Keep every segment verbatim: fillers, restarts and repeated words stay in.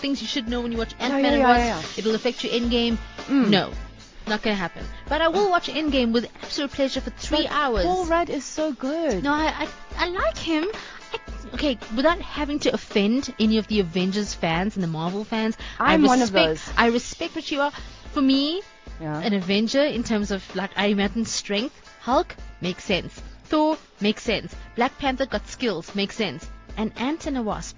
things you should know when you watch Ant-Man yeah, and yeah, Wasp. yeah, yeah. It'll affect your Endgame. Mm. No, not gonna happen. But I will watch Endgame with absolute pleasure for three But hours. Paul Rudd is so good. No, I, I, I like him. I, okay, without having to offend any of the Avengers fans and the Marvel fans, I'm I one of respect, those. I respect what you are. For me, Yeah. an Avenger in terms of like Iron Man's strength, Hulk makes sense. Thor makes sense. Black Panther got skills, makes sense. And Ant and a Wasp,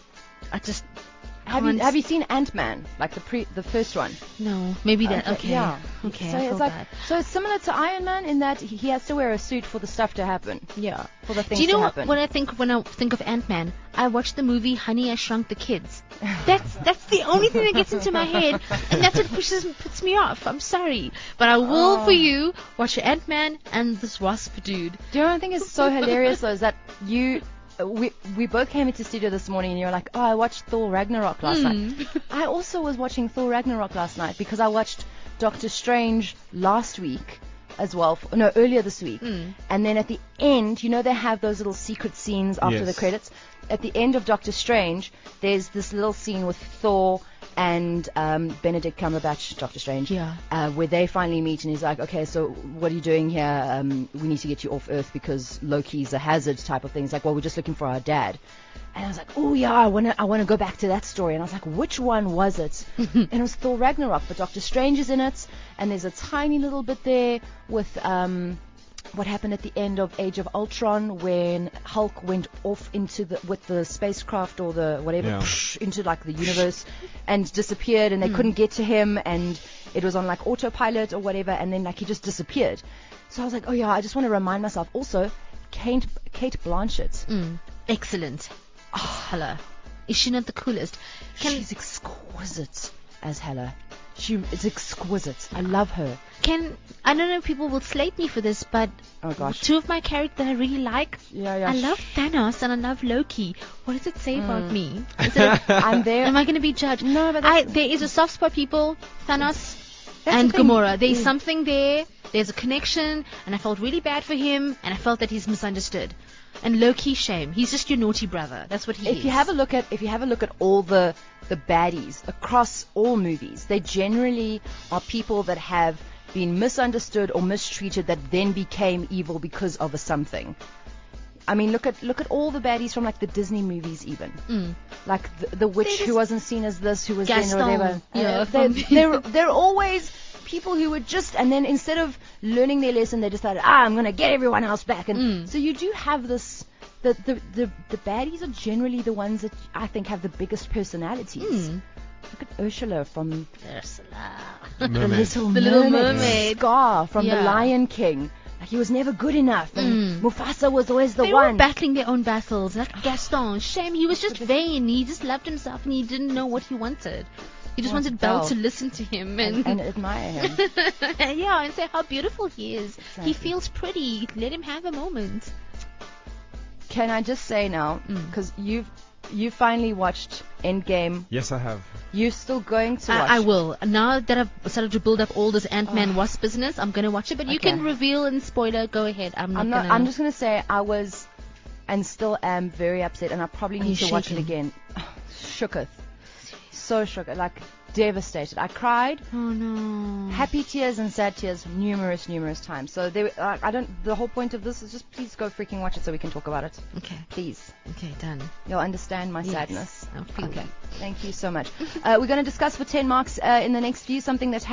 I just Have you can't- have you seen Ant-Man, like the pre the first one? No, maybe that. Okay, Yeah. okay. So I it's feel like bad. so it's similar to Iron Man in that he he has to wear a suit for the stuff to happen, Yeah. for the things Do you know to what, happen. when I think when I think of Ant-Man, I watch the movie Honey, I Shrunk the Kids. That's that's the only thing that gets into my head, and that's what pushes puts me off. I'm sorry, but I will Oh. for you watch Ant-Man and this Wasp dude. Do you know what I think is so hilarious though is that you we we both came into studio this morning and you were like, oh, I watched Thor Ragnarok last Mm. night. I also was watching Thor Ragnarok last night because I watched Doctor Strange last week as well. f- No, earlier this week. Mm. And then at the end, you know, they have those little secret scenes after Yes. the credits. At the end of Doctor Strange, there's this little scene with Thor and um, Benedict Cumberbatch, Doctor Strange, Yeah. uh, where they finally meet, and he's like, okay, so what are you doing here? Um, we need to get you off Earth because Loki's a hazard type of thing. He's like, well, we're just looking for our dad. And I was like, oh yeah, I want to I want to go back to that story. And I was like, which one was it? And it was Thor Ragnarok, but Doctor Strange is in it, and there's a tiny little bit there with um, what happened at the end of Age of Ultron when Hulk went off into the with the spacecraft or the whatever Yeah. psh, into like the universe and disappeared, and they couldn't get to him, and it was on like autopilot or whatever, and then like he just disappeared. So I was like, oh yeah, I just want to remind myself. Also, Kate Kate Blanchett. Mm. Excellent. Oh, Hella. Is she not the coolest? Can She's exquisite as Hela. She is exquisite. I love her. can I don't know if people will slate me for this, but Oh gosh. two of my characters that I really like. Yeah, yeah. I love Thanos and I love Loki. What does it say about me? Is it, I'm there. am I going to be judged? No, but I, that's- there is a soft spot, people. Thanos That's and the thing. Gamora. There's Mm. something there. There's a connection, and I felt really bad for him, and I felt that he's misunderstood. And Loki, shame. He's just your naughty brother. That's what he is. If you have a look at if you have a look at all the the baddies across all movies, they generally are people that have been misunderstood or mistreated that then became evil because of a something. I mean, look at look at all the baddies from like the Disney movies, even Mm. like the, the witch They who just- wasn't seen as this, who was then Gaston, or whatever. yeah, Uh, they, from- they're they're always people who were just, and then instead of learning their lesson, they decided, ah, I'm gonna get everyone else back, and Mm. so you do have this. The, the, the, the baddies are generally the ones that I think have the biggest personalities. Mm. Look at Ursula from Ursula. The Mermaid. Little The Little Mermaid. Mermaid. Scar from The Yeah. Lion King. Like, he was never good enough, and Mm. Mufasa was always the They were all one. battling their own battles. Like Gaston. Shame. He was just vain. He just loved himself and he didn't know what he wanted. He just Wanted wanted Belle Belle. to listen to him and, and, and admire him. yeah, and say how beautiful he is. Exactly. He feels pretty. Let him have a moment. Can I just say now, Mm. because you've you finally watched Endgame, Yes, I have. you're still going to watch. I, I will. Now that I've started to build up all this Ant-Man Oh. Wasp business, I'm gonna watch it. But you Okay. can reveal and spoiler. Go ahead. I'm not I'm not. gonna. I'm just gonna say I was, and still am very upset, and I probably Are need you to watch it shaking? again. Shooketh, so shooketh, like devastated. I cried. Oh no. Happy tears and sad tears numerous, numerous times. So they, uh, I don't. The whole point of this is just please go freaking watch it so we can talk about it. Okay. Please, Okay. Done. you'll understand my Yes. sadness. I'll feel Okay, it. thank you so much. Uh, we're going to discuss for ten marks uh, in the next few something that's